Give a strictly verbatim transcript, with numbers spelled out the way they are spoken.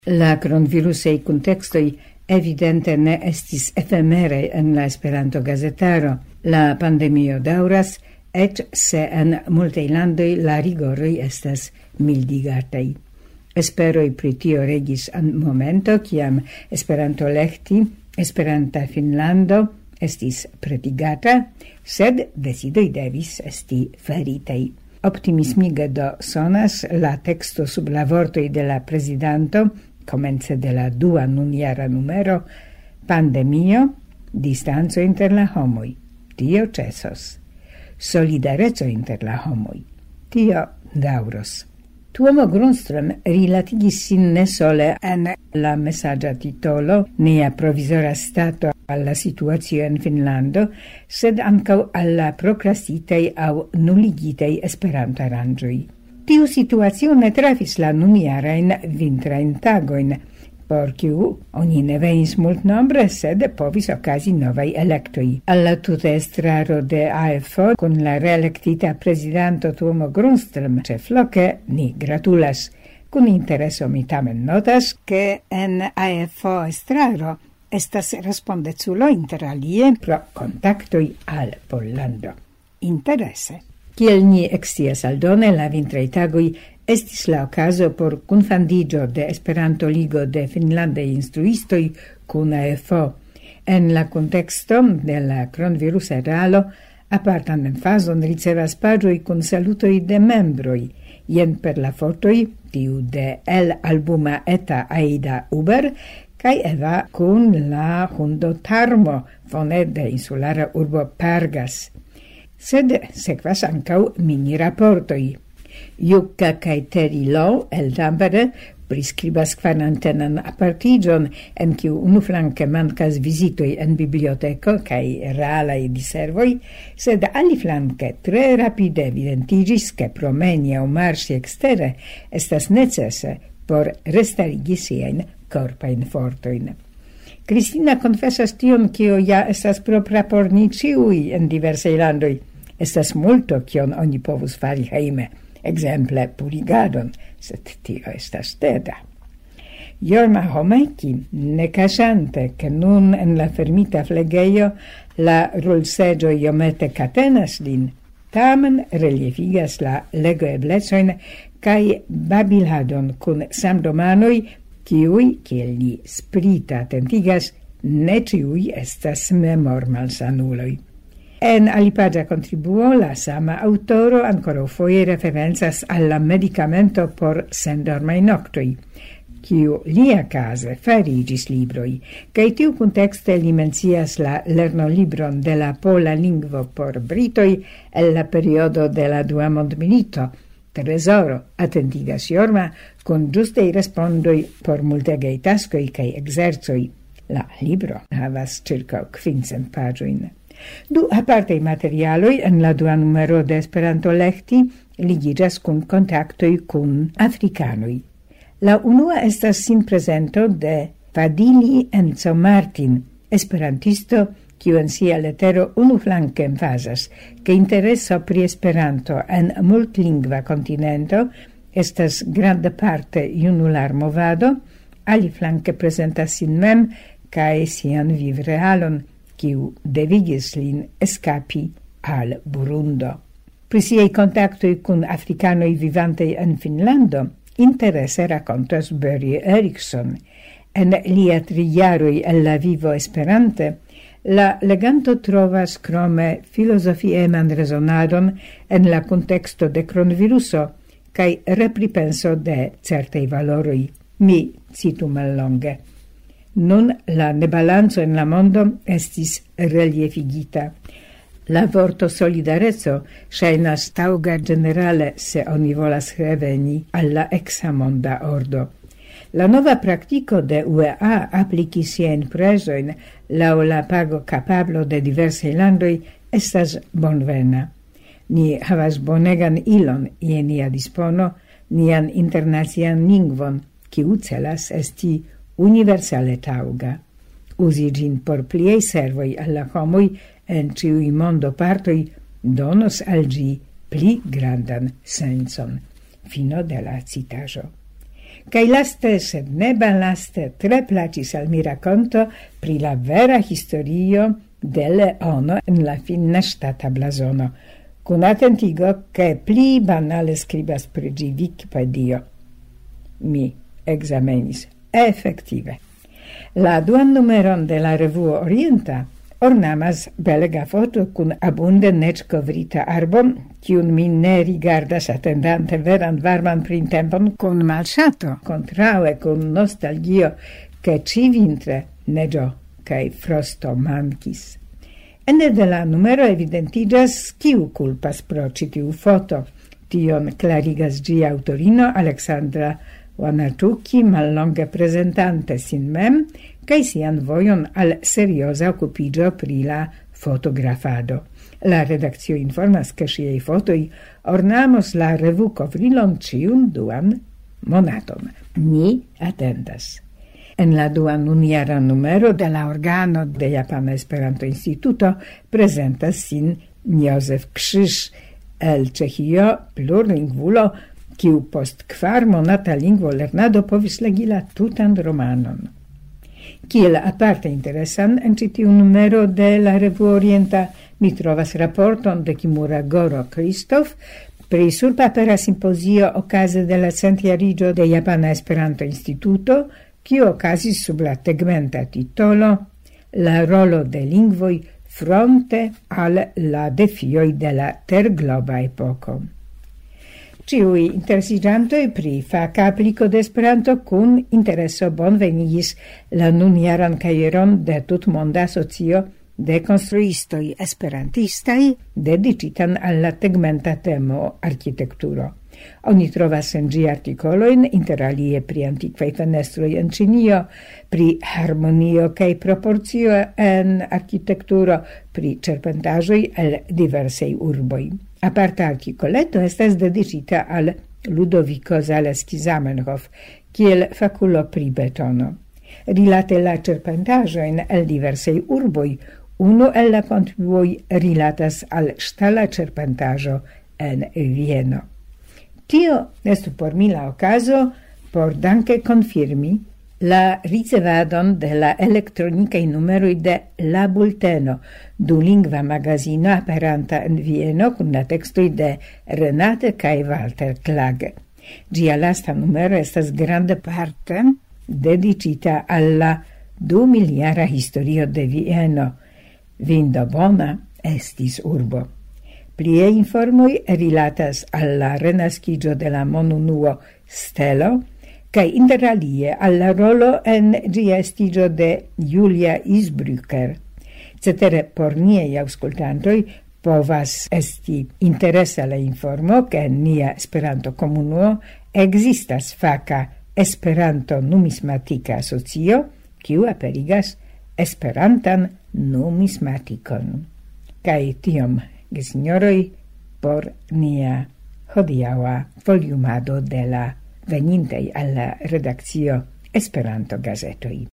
La coronavirusei contextoi evidente ne estis efemere en la Esperanto gazetaro. La pandemio dauras, et se en multei landoi la rigoroi estas mildigatei. Esperoi pri tio regis an momento, ciam Esperanto lehti, Esperanta Finlando estis pretigata, sed decidoi devis esti faritei. Optimismige do sonas la texto sub la vortoi de la presidanto, comence de la dua nuniara numero, pandemio, distanzo inter la homoi, tio cesos. Solidareco inter la homoi, tio dauros. Tuomo Grundström rilatigis sin ne sole en la messagia titolo Nia provisora stato alla situazio in Finlando, sed ancau alla procrastitei au nuligitei Esperanto arangioi. Tiu situazio ne trafis la nuniarain vintrain tagoin, por kiu oni ne venis multnombre, sed povis ocasi novai electoi. Alla tuta estraro de A F O, con la reelectita presidanto Tuomo Grundström ce floce, ni gratulas. Con intereso mi tamen notas, che en A F O estraro estas respondezulo inter alie pro contactoi al Pollando. Interesse. Kiel ni extias aldone, la vintrei tagoi estis la ocaso por cunfandigio de Esperanto Ligo de Finlande instruistoi cun A F O. En la contexto de la coronavirus eralo, apartan emfason ricevas pagioi cun salutoi de membroi, jen per la fotoi, tiu de el albuma Eta Aida Uber, kai Eva cun la hundo Tarmo, fone de insulara urbo Pargas. Sed sequas ancau mini raportoi. Jukka kai Terry Lowe el Tampere prescribas quarantenan apartigion en kiu unuflanke mancas visitoi en biblioteco kai realai diservoi, sed aliflanke tre rapide evidentigis che promeni au marsi extere estas necesse por restarigi sien corpain fortoin. Cristina confessas tion kio ja estas propra por ni ciui en diversei landoi. Estas multo kion oni povus fari heime, exemple purigadon, sed tio estas teda. Jorma Homeki, ne casante che nun en la fermita flegeio la rulseggio iomete catenas lin, tamen relievigas la legoeblecoin cae babiladon cun samdomanoi, kiui, kiel li sprita tentigas, ne ciui estas memor malsanuloi. En alipagia contribuo, la sama autoro ancora foie referenzas alla medicamento por sendormai noctoi, kiu lia case farigis libroi, cae tiu contexte li mencias la lernolibron de la pola lingvo por britoi el la periodo de la dua mondmilito, Tresoro, attentigas Jorma, con giustei respondoi por multegei tascoi cae exerzoi. La libro havas circa quincent pagioin. Du apartei materialoi en la dua numero de Esperanto lehti ligigas cun contactoi cun africanoi. La unua estas sin presento de Fadili Enzo Martin, esperantisto, kiu en sia letero unuflanke emfasas, che intereso pri Esperanto en multlingva continento estas granda parte junular movado, aliflanke presentas sin mem cae sian vivrealon, kiu devigis lin escapi al Burundo. Pri siei contactoi cun africanoi vivantei en Finlando, interesse racontas Börje Eriksson. En lia trijaroi el la vivo esperante, la leganto trovas crome filosofieman resonadon en la contexto de coronaviruso cae repripenso de certei valoroi. Mi citu mallonge. Nun la nebalanzo en la mondo estis reliefigita. La vorto solidareco ŝajnas taŭga generale se oni volas reveni alla exa monda ordo. La nova praktiko de U E A apliki siajn prezojn laŭ la pago kapablo de diversaj landoj estas bonvena. Ni havas bonegan ilon je nia dispono, nian internacian lingvon, kiu celas esti universale tauga. Usi gin por pliei servoi alla homoi en ciui mondo partoi donos al gi pli grandan senson. Fino de la citajo. Kai laste, sed ne balaste, tre placis al mi raconto pri la vera historio de Leono en la finna stata blazono, con attentigo che pli banale scribas pri gi Wikipedio. Mi examenis effective. La duan numeron de la revuo Orienta ornamas belega foto cun abunde nec covrita arbo, cium mi ne rigardas attendante veran varman printempon con malsato, contraue con nostalgio, che ci vintre negio cae frosto mancis. Ene de la numero evidentigas kiu culpas pro citiu foto. Tion clarigas gi autorino Alexandra Wanatuki, mallonge presentante sin mem, cae sian vojon al seriosa occupigio pri la fotografado. La redaccio informas che siei fotoi ornamos la revu covrilon ciun duan monaton. Ni attendas. En la duan uniara numero de la organo de Japana Esperanto Instituto presentas sin Józef Krzyż, el Czechio plurlingvulo, kiu post kvar monata lingvo lernado povis legi la tutan romanon. Kiel aparte interesan en citiu numero de la Revuo Orienta mi trovas raporton de Kimura Goro Christoph pri surpapera simposio ocase de la centiarigio de Japana Esperanto Instituto, kiu ocasis sub la tegmenta titolo La rolo de lingvoi fronte al la defioi de la tergloba epoko. Ciui interesigiantoi pri faca applico de Esperanto cun intereso bonvenigis la nuniaran caieron de tutmonda asocio de construistoi esperantistai dedicitan alla tegmenta temo architekturo. Oni trovas en gi articoloin inter alie pri antiquae fenestroi en Cinio, pri harmonio cae proporcio en architekturo, pri cerpentajoi el diversei urboi. Aparta articoleto estas dedicita al Ludovico Zaleski Zamenhof, kiel faculo pri betono. Rilate la cerpentajoin el diversei urboi, unu el la contribuoi rilatas al stala cerpentajo en Vieno. Tio estu por mi la ocaso por danke confirmi la ricevadon de la electronicae numeroi de La Bulteno, dulingva magazino aperanta en Vieno cun la textoi de Renate cae Walter Klage. Gia lasta numero estas grande parte dedicita alla du miliara historio de Vieno. Vindo bona estis urbo. Plie informoi rilatas alla renascigio de la monunuo Stelo, cae inter alie alla rolo en gia estigio de Julia Isbrücker. Cetere por niei auscultantoi povas esti interesa la informo che nia Esperanto comunuo existas faca Esperanto numismatica asocio, kiu aperigas Esperantan numismaticon. Cae tiom, gesignoroi, por nia hodiaua foliumado de la venintei alla redaccio Esperanto gazetoi.